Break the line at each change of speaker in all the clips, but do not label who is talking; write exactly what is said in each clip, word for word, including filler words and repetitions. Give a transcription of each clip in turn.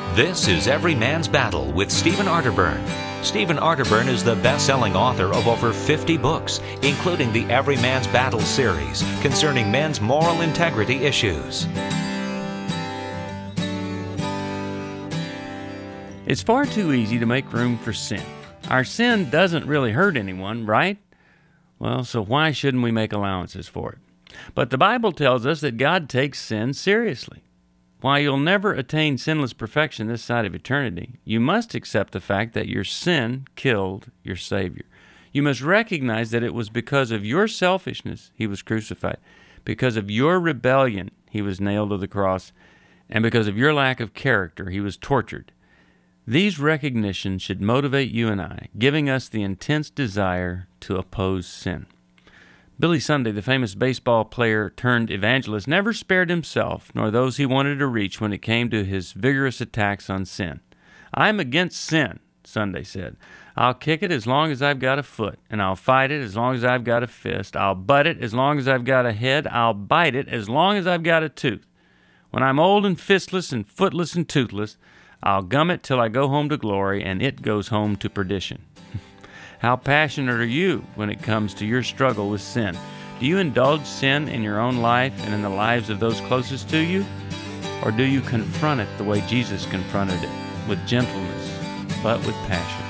This is Every Man's Battle with Stephen Arterburn. Stephen Arterburn is the best-selling author of over fifty books, including the Every Man's Battle series concerning men's moral integrity issues.
It's far too easy to make room for sin. Our sin doesn't really hurt anyone, right? Well, so why shouldn't we make allowances for it? But the Bible tells us that God takes sin seriously. While you'll never attain sinless perfection this side of eternity, you must accept the fact that your sin killed your Savior. You must recognize that it was because of your selfishness He was crucified, because of your rebellion He was nailed to the cross, and because of your lack of character He was tortured. These recognitions should motivate you and I, giving us the intense desire to oppose sin. Billy Sunday, the famous baseball player turned evangelist, never spared himself nor those he wanted to reach when it came to his vigorous attacks on sin. "I'm against sin," Sunday said. "I'll kick it as long as I've got a foot, and I'll fight it as long as I've got a fist. I'll butt it as long as I've got a head. I'll bite it as long as I've got a tooth. When I'm old and fistless and footless and toothless, I'll gum it till I go home to glory, and it goes home to perdition." How passionate are you when it comes to your struggle with sin? Do you indulge sin in your own life and in the lives of those closest to you? Or do you confront it the way Jesus confronted it, with gentleness, but with passion?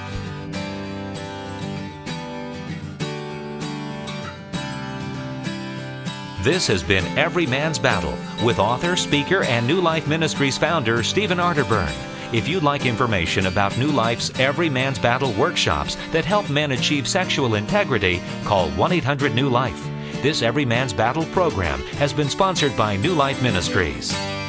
This has been Every Man's Battle with author, speaker, and New Life Ministries founder Stephen Arterburn. If you'd like information about New Life's Every Man's Battle workshops that help men achieve sexual integrity, call one eight hundred new life. This Every Man's Battle program has been sponsored by New Life Ministries.